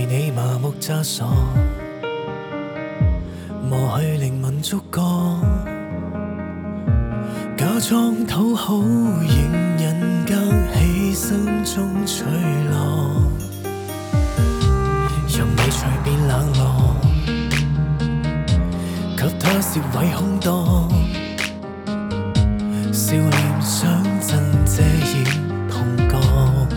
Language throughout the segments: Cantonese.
你麻木詐傻，磨去靈魂觸覺，假裝討好，仍人間犧牲中取樂，任你隨便冷落，給他攝位空檔，笑臉想真遮掩痛覺。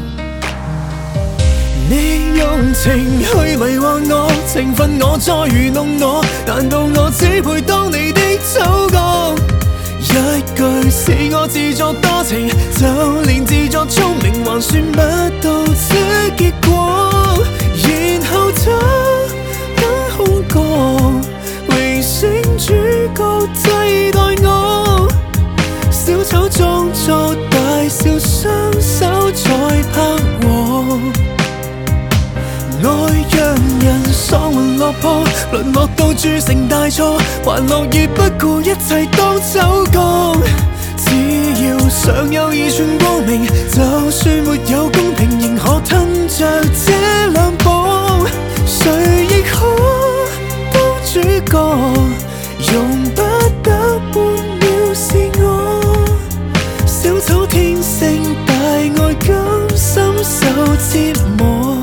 你用情去迷惑我，情分我再愚弄我，難道我只配當你的丑角？一句是我自作多情，就連自作聰明還算不到這結果，然後他等空降，榮星主角替代我，小丑裝作大笑，雙手在拍和。愛讓人喪魂落魄，淪落到鑄成大錯，還樂意不顧一切當丑角。只要尚有二寸光明，就算沒有公平，仍可吞着這兩步。誰亦可當主角，容不得半秒是我。小丑天性大愛，甘心受折磨。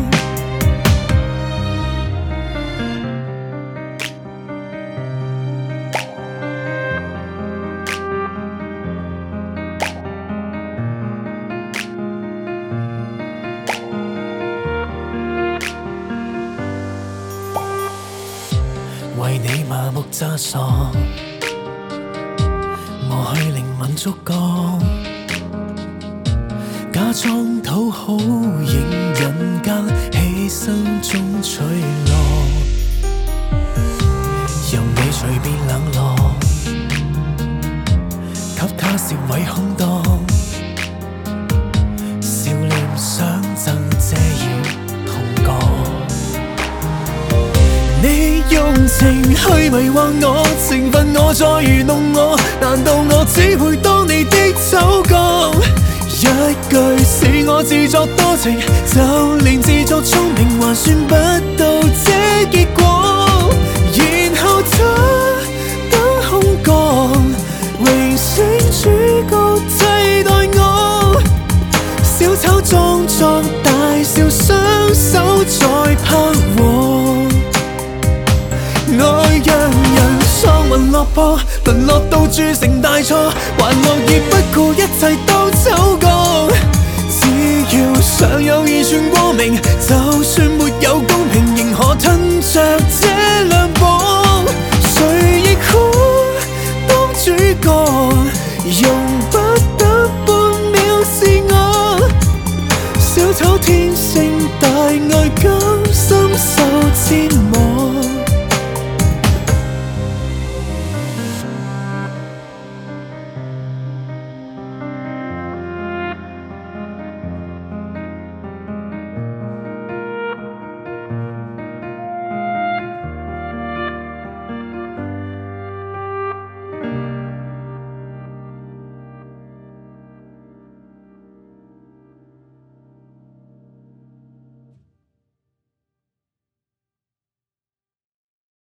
為你麻木詐傻，磨去靈魂觸覺，假裝討好，仍人間犧牲中取樂，任你隨便冷落，給他攝位空檔，笑臉想贈遮掩痛覺。你用情去迷惑我，情分我再愚弄我，難道我只配當你的丑角？一句是我自作多情，就連自作聰明還算不到這結果，然後他等空降，榮星主角替代我，小丑裝作大笑，雙手在拍和。愛讓人喪魂落魄，淪落到鑄成大錯，還樂意不顧一切當丑角。只要尚有二寸光明，就算沒有公平，仍可吞着